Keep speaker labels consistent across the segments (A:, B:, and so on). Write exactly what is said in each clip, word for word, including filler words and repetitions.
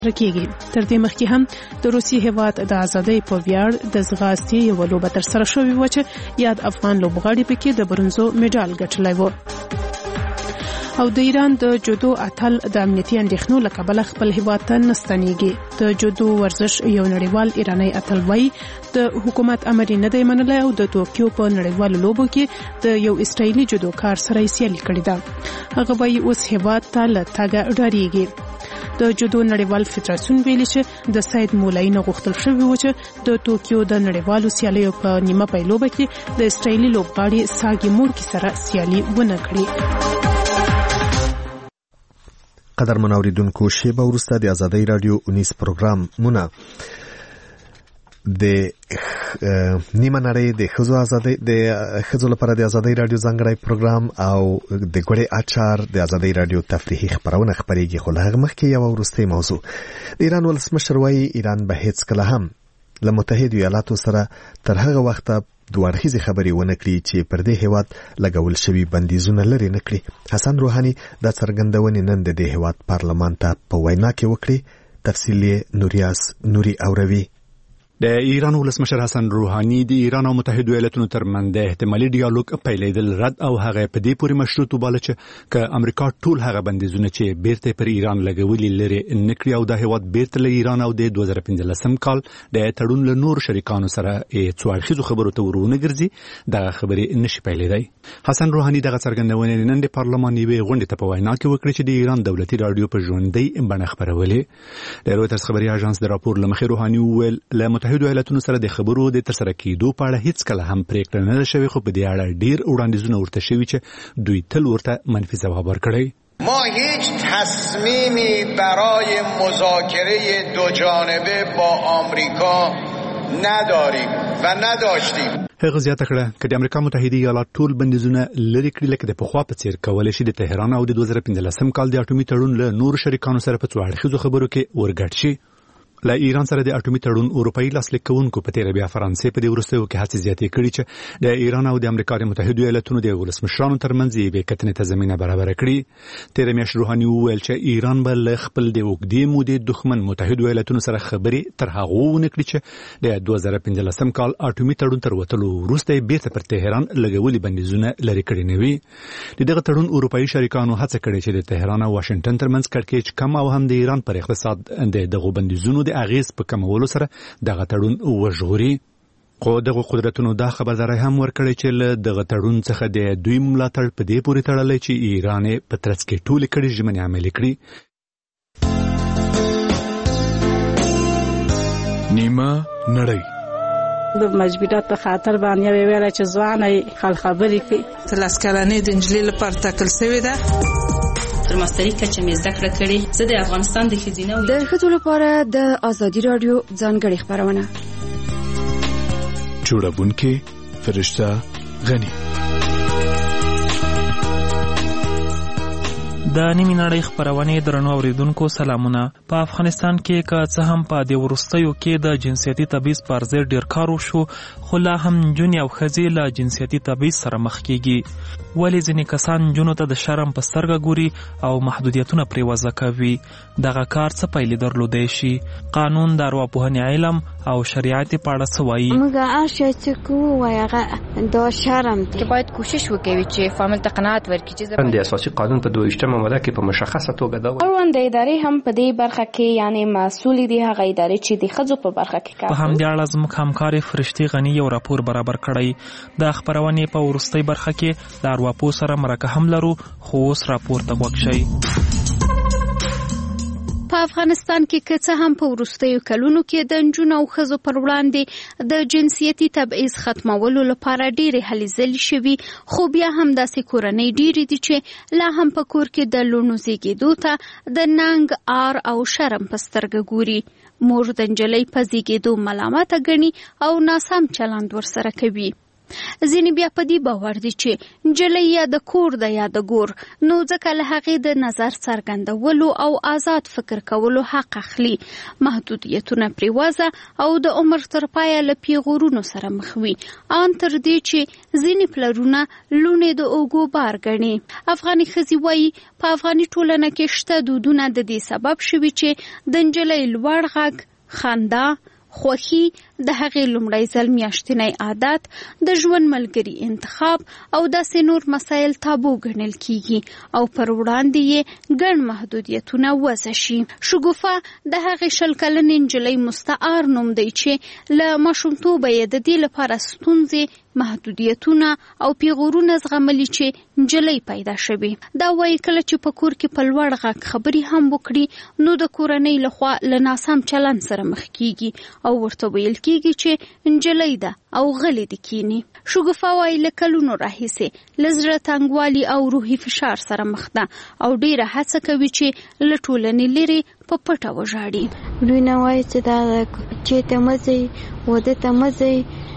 A: رکیږي. تر دې مخکې هم د روسي هیواد د ازادۍ په ویاړ د ځغاستې یو لوبه ترسره شوې وه چې یاد افغان لوبغاړي پکې د برونزو میډال ګټلی و. او د ایران د جودو اتل د امنیتي اندېښنو له کبله خپل هیواد ته نه ستنېږي. د جودو ورزش یو نړیوال ایرانی اتل وایي د حکومت امر نه دی منلی او د توکیو په نړیوالو لوبو کې د یو اسرائیلي جودوکار سره یې سیالي کړې ده. هغه وایي اوس هیواد ته له تګه ډارېږي. د جودو نړیوال فدراسیون ویلي چې د سید مولایي نه غوښتل شوي و چې د توکیو د نړیوالو سیالیو په نیمه پیلوبه کې د اسرائیلي لوبغاړي ساګي مورکي سره سیالي ونه کړي.
B: قدر منوریدونکو شیبه وروسته د ازادۍ رادیو اونیس پروګرام مونه د نیمه نړۍ د ښځو ازادۍ د ښځو لپاره د ازادۍ رادیو ځانګړی پروګرام او د ګوړې اچار د ازادۍ رادیو تفریحي خبرونه خبرېږي. خو له هغه مخکې یو وروستۍ موضوع د ایران ولسمشر وایي ایران به هیڅ کله هم له متحده ایالاتو سره تر هغه وخته دوه اړخیزې خبرې ونه کړي چې پر دې هیواد لګول شوي بندیزونه لرې نه کړي. حسن روحاني دا څرګندونې نن د دې هیواد پارلمان ته په وینا کې وکړي. تفصیل یې نوریاس نوري اوروي.
C: د ایران ولسمشر حسن روحاني د ایران او متحده ایالاتونو ترمنځ د احتمالي ډیالوګ پیلېدل رد او هغه په دې پورې مشروط وباله چې ک امریکا ټول هغه بندیزونه چې بیرته پر ایران لګولي لري نکړي او د هیواد بیرته له ایران او د دوه زره پنځلسم کال د تړون له نور شریکانو سره څوارخیزو خبرو ته ورونه ګرځي دا خبرې نشي پیلېدای. حسن روحاني دغه څرګندونه نن د پارلمان یوې غونډې ته په وینا کې وکړه چې د ایران دولتي رادیو په ژوندۍ بڼه خبرولې. د رویټرز خبري اژانس د راپور لمخې روحاني وویل له متحده ایالاتونو سره د خبرو د ترسره کېدو په اړه هیڅ کله هم پریکړه نه شوې خو په دې اړه ډیر وړاندیزونه ورته شوي چې دوی تل ورته منفي ځواب ورکړی.
D: ما هیچ تصمیمی برای مذاکره دو جانبه با آمریکا نداریم و نداشتیم.
C: هغه زیاته کړه چې د امریکا متحده ایالات ټول بندیزونه لري کړي لکه د پخوا په څیر کولای شي د تهران او د دوه زره پنځلسم کال د اټومي تړون له نور شریکانو سره په څو اړخیزو خبرو کې ورګډ شي. له ایران سره د اټومي تړون اروپאי لاسلیک کوونکو په تیر بیا فرانسې په دې وروستیو کې هڅې زیاتې کړي چې د ایران او د امریکا متحده ایالاتونو د ولسمشرانو ترمنځ یې کتنې ته زمينه برابر کړي. تیر میاشت روحاني وویل چې ایران به خپل د وګړي مودې دښمن متحده ایالاتونو سره خبرې تر هغه ونه کړي چې د دوه زره پنځلسم کال اټومي تړون تر وتلو وروسته بیرته پر تهران لګولي بندیزونه لري کړي نه وي. دغه تړون اروپאי شریکانو هڅه کړې چې د تهران او واشنگټن ترمنځ کړکېچ کم او هم د ایران پر اقتصاد د دغه بندیزونو اغیز په کمولو سره دغه تړون وژغوري. خو دغه قدرتونو دا خبرداري هم ورکړي چې له دغه تړون څخه د دوی ملاتړ په دې پورې تړلی چې ایران په ترڅ کې ټول کړي ژمنې عملي کړي.
E: نیمه نړۍ
F: د مجبورات په خاطر باندې ویل چې ځوانه خل خبرې کوي
G: تلاس کلنې د انجلۍ لپاره تکل شوی ده
H: تر ماستری کچه مې زده کړه کړې. زه د افغانستان د ښځینه
I: د ښځو لپاره د ازادي رادیو ځانګړې خبرونه
E: جوړونکې فرشته غنی.
J: د نیمې نړۍ خبرونه درنو اوریدونکو سلامونه. په افغانستان کې که څه هم په دې وروستیو کې د جنسیتي تبعیض پر ضد ډیر کار وشو خو لا هم نجونې او ښځې له جنسیتي تبعیض سره مخ کیږي. ولې ځینې کسان نجونو ته د شرم په سترګه ګوري او محدودیتونه پرې وضع کوي؟ دغه کار څه پایلې درلودای شي؟ قانون د ارواپوهنې علم او شریعت په اړه څه وایي؟
K: موږ هغه چې کوو هغه دا شرم دی.
L: باید کوشش وکړي چې فامیل ته قناعت ورکړي چې
M: د اساسي قانون په دویشتمه ماده کې په مشخصه توګه دا
N: اړوند ادارې هم په دې برخه کې یعنی مسؤل دي هغه ادارې چې د ښځو په برخه کې کار کوي.
J: په همدې اړه زموږ همکار فرشتي غنی یو راپور برابر کړی. د خبرونې په وروستۍ برخه کې د ارواپو سره مرکه هم لرو خو اوس راپور ته وګورئ.
O: په افغانستان کې که څه هم په وروستیو کلونو کې د نجونو او ښځو پر وړاندې د جنسیتي تبعیض ختمولو لپاره ډېرې هلې ځلې شوي خو بیا هم داسې کورنۍ ډېرې دي چې لا هم په کور کې د لوڼو زیږېدو ته د ننګ آر او شرم په سترګه ګوري. مور د نجلۍ په زیږېدو ملامته ګڼي او ناسم چلند ورسره کوي. ځینې بیا په دې باور دي چې نجلۍ یا د کور ده یا د ګور، نو ځکه له هغې د نظر څرګندولو او آزاد فکر کولو حق اخلي. محدودیتونه پرې وضع او د عمر تر پایه له پیغورونو سره مخ وي، ان تر دې چې ځینې پلرونه لوڼې د اوږو بار ګڼي. افغاني ښځې وایي په افغاني ټولنه کې شته دودونه د دې سبب شوي چې د نجلۍ لوړ غږ، خندا، خوښي، د هغې لومړی ځل میاشتنی عادت، د ژوند ملګري انتخاب او داسې نور مسایل تابو ګڼل کیږي او پر وړاندې یې ګڼ محدودیتونه وضع شي. شګوفه د هغې شل کلنې نجلۍ مستعار نوم دی چې له ماشومتوبه یې د دې لپاره ستونزې، محدودیتونه او پیغورونه زغملي چې نجلۍ پیدا شوي. دا وایي کله چې په کور کې په لوړ غږ خبرې هم وکړي نو د کورنۍ لخوا له ناسم چلند سره مخ کیږي او ورته ویل کیږي چې نجلۍ ده او غلې دې کینی. شګوفه وایي له کلونو راهیسې له زړه تنګوالي او روحي فشار سره مخ ده او ډیره هڅه کوي چې له ټولنې لرې په پټه وژاړي.
K: دوی نه وایي چې دا چې ته مزئ واده ته مزئ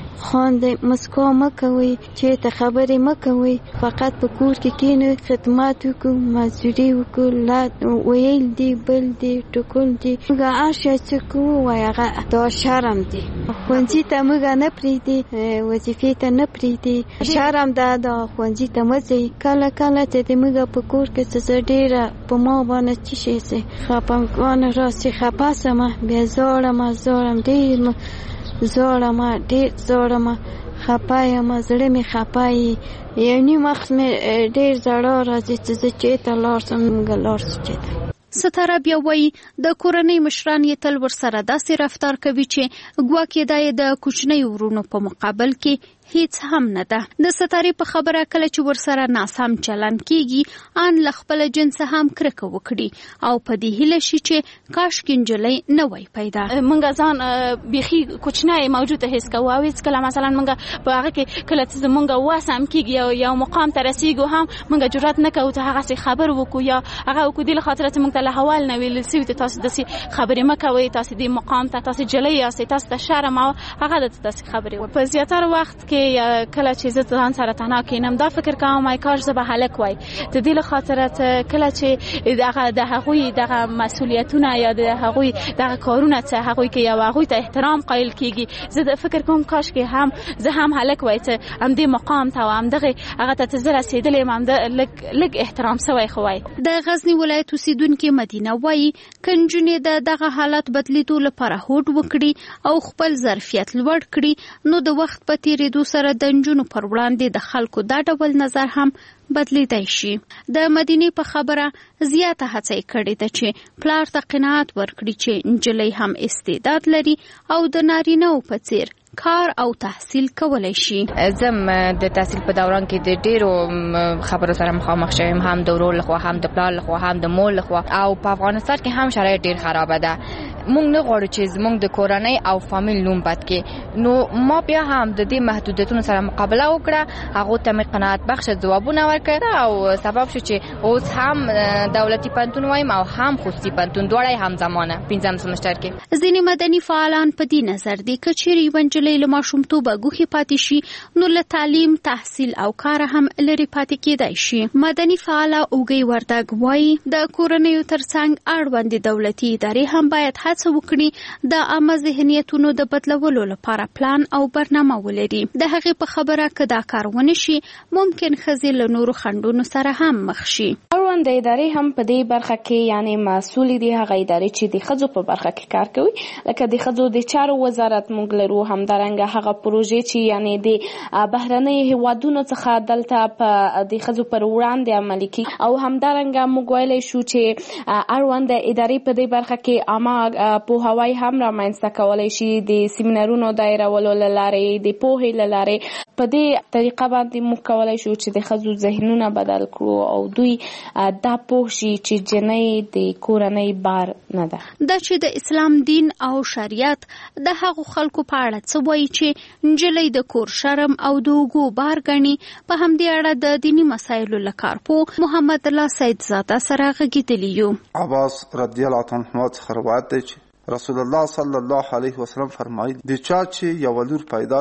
K: خواندې مسکو مه کوئ، چې ته خبرې مه کوئ، فقط په کور کې کینئ، خدمات وکړو، مزدوري وکړو، لا ویل دی بل دی ټکول دی. موږ هر شی چې کوو وایي هغه دا شرم دی. ښوونځي ته موږ نه پرېږدي، وظیفې ته نه پرېږدي، شرم ده دا ښوونځي ته مه ځئ. کله کله چې د موږ په کور کې څه زه ډېره په ما باندې څه شی سي خفګان راسي، خفه سمه، بیا زاړم زاړم ډېر زوړم ډېر زوړم خپه یم، زړه مې خپه وي، یو نیم وخت مې ډېر زړه راځي چې زه چېرته لاړ شم، موږ لاړ شو چېرته.
O: ستاره بیا وایي د کورنۍ مشران یې تل ورسره داسې رفتار کوي چې ګواکې دا یې د کوچنیو ورونو په مقابل کې هیڅ هم نه ده. د ستارې په خبره کله چې ورسره ناسم چلند کیږي ان له خپل جنس هم کرکه وکړي او په دې هیله شي چې کاشکې نجلۍ نه وای پیدا.
P: موږ ځان بیخي کوچنی موجوده حس کوو او هیڅکله مثلا موږ په هغه کې کله چې موږ واسم کیږي او یو مقام ته رسیږو هم موږ جرأت نه کوو چې هغه څه خبر وکړو یا هغه وکړو د خاطر چې موږ له حوال نه ویل سوي ته تاسو د خبرې مکوئ، تاسو د مقام ته تاسو جلۍ یاستئ، تاسو ته شرم او هغه د تاسو خبرې. په زیاتره وخت کې کله چې زه ځان سره تنها کینم دا فکر کوم مای کاش زه به هلک وای، د دې له خاطر کله چې دغه د هغوی دغه مسؤلیتونه یا د هغوی دغه کارونه چې هغوی کې یو هغوی ته احترام قایل کیږي، زه د فکر کوم کاش کې هم زه هم هلک وای چې هم دې مقام ته هم دغه هغه ته زه رسیدلې هم د لګ لګ احترام سوی خوای.
O: د غزنی ولایت اوسیدونکو مدینه وایي کنجونې د دغه حالت بدلیدو لپاره هوډ وکړي او خپل ظرفیت لوړ کړي نو د وخت په تیریدو سره د نجونو پر وړاندې د خلکو دا ډول نظر هم بدلیدای شي. د مدینې په خبره زیاته هڅه کړې ده چې پلار ته قناعت ورکړي چې نجلۍ هم استعداد لري او د نارینه‌و په څیر کار او تحصیل کولای شي.
L: زم د تحصیل په دوران کې د ډیرو خبرو سره مخامخ شوم، هم د ورور لخوا، هم د پلار لخوا، هم د مور لخوا، او په افغانستان کې هم شرایط ډیر خراب ده. مونږ نه غواړو چې زمونږ د کورنۍ او فامیل نوم بد کې، نو ما بیا هم د دې محدودیتونو سره مقابله وکړه، هغه ته مې قناعت بخش ځوابونه ورکړه او سبب شو چې اوس هم دولتي پنتون وایم او هم خصوصي پنتون دواړه هم زمانه پنځم سمستر کې.
O: ځینې مدني فعالان په دې نظر دي چې چیرې نجلۍ له ماشومتوبه ګوښې پاتې شي نو له تعلیم، تحصیل او کار هم لرې پاتې کېدای شي. مدني فعاله اوږۍ وردګ وایي د کورنیو ترڅنګ اړوندې دولتي ادارې هم باید هڅه وکړي د عامه ذهنیتونو د بدلولو لپاره پلان او برنامه ولري. د هغې په خبره که دا کار ونه شي ممکن ښځې له نورو خنډونو سره هم مخ شي.
N: اړوند ادارې هم په دې برخه کې یعنی مسؤل دي، هغه ادارې چې د ښځو په برخه کې کار کوي، لکه د ښځو د چارو وزارت موږ لرو، همدارنګه هغه پروژې چې یعنی د بهرنۍ هیوادونو څخه دلته په د ښځو پر وړاندې عملي کیږي، او همدارنګه موږ ویلی شو چې اړوند ادارې په دې برخه کې عامه پوهاوی هم رامنځته کولی شي، د سیمینارونو دایرولو له لارې، د پوهې له لارې. په دې طریقه باندې موږ کولی شو چې د ښځو ذهنونه بدل کړو او دوی دا پوه شي چې جنۍ د کورنۍ بار نه ده.
O: دا چې د اسلام دین او شریعت د هغو خلکو په اړه څه وایي چې نجلۍ د کور شرم او د اوږو بار ګڼي، په همدې اړه د دیني مسایلو له کارپوه محمد الله سید زاده سره غږېدلي یو.
Q: عباس رضی الله عنه څخه روایت دی چې رسول الله صلی الله علیه وسلم فرمایي د چا چې یو لور پیدا شي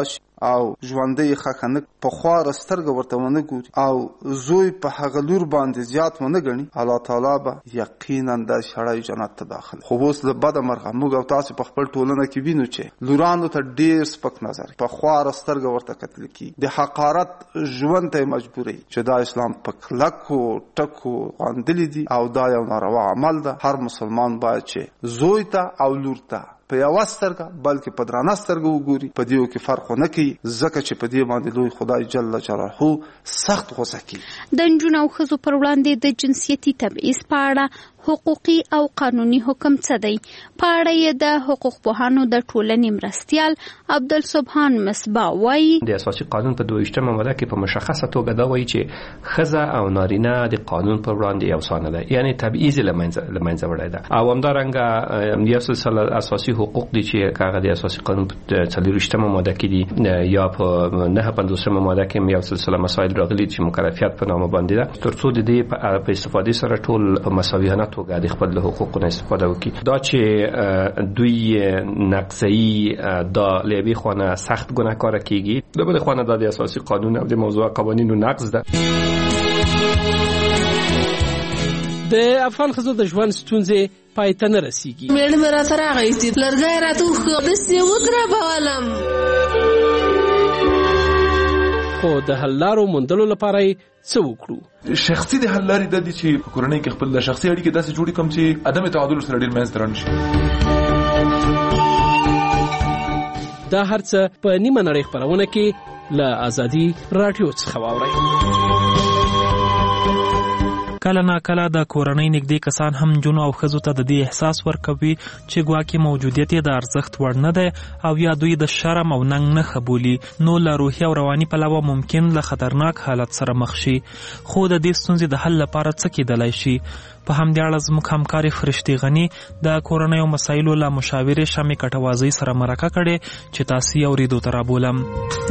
Q: او ژوندۍ خخنک په خوار سترګ ورته ونه ګوري او زوی په هغه لور باندې زیات ونه غني الله تعالی به یقینا د شړای جنت ته داخل. خو اوس له بده مرغه موږ او تاسو په خپل ټولنه کې وینو چې لورانو ته ډیر سپک نظر په خوار سترګ ورته کتل کی د حقارت ژوند ته مجبوري چې دا اسلام په کلکو ټکو باندې دي او دا یو ناروا عمل ده. هر مسلمان باید چې زوی ته او لور ته په یو سترګه بلکې په درانه سترګه وګوري. په دیو کې فرق نه کوي ځکه چې په دې باندې لوی خدای جل جلاله سخت غوسه کوي.
O: د نجونو او ښځو پر وړاندې د جنسیتي تبعیض په اړه حقوقي او قانوني حکم څه دی؟ په اړه یې د حقوق پوهانو د ټولنې مرستیال عبدالسبحان مصباح وایي
M: د اساسي قانون په دویشتمه ماده کې په مشخصه توګه دا وایي چې ښځه او نارینه د قانون پر وړاندې یو ده، یعنی تبعیض لمنځه وړی ده. او همدارنګه یو سلسله اساسي حقوق دي چې هغه د اساسي قانون په څلورویشتمه ماده کې دي یا په نهه پنځوسمه ماده کې یو سلسله مسایل راغلي چې مکلفیت په نامه باندې ده، ترڅو د دې په استفادې سره ټول په مساویانه توګه د خپل حقوقو نه استفاده وکړي. دا چې دوی نقضي دا لوي خونه سخت ګناهکار کیږي، د بل خونه د اساسي قانون او د موضوع قوانینو نقض ده.
R: د افغان ښځو د ژوند ستونزې پای ته نه رسیږي.
S: میړه مې راته راغی چې لرګی راته وښه داسې یې وګرابولم،
R: خو د حل لارو موندلو لپاره یې څه وکړو؟
E: شخصي د حل لارې د دي چې په کورنۍ کې خپل د شخصي اړیکې داسې جوړې کړم چې عدم تعادل سره ډېر منځ ته رانشي.
R: دا هرڅه په نیمه نړۍ خپرونه کې له ازادي راډیو څخه واورئ.
J: کله نا کله د کورنۍ نږدې کسان هم جنو او ښځو ته د دې احساس ورکوي چې ګواکې موجودیت یې د ارزښت وړ نه دی او یا دوی د شرم او ننګ نښه بولي، نو له روحي او رواني پلوه ممکن له خطرناک حالت سره مخ شي. خو د دې ستونزې د حل لپاره څه کیدلی شي؟ په همدې اړه زموږ همکارې فرشتې غني د کورنیو مسایلو له مشاورې شمې کټوازۍ سره مرکه کړې چې تاسو یې اورېدو ته رابولم.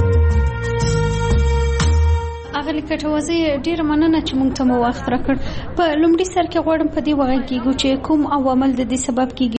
O: اغلی کټوازی ډیر مننه چې مونږ ته مو وخت راکړ. په لومړي سر کې غواړم په دې وغږیږو چې کوم عوامل د دې سبب کیږي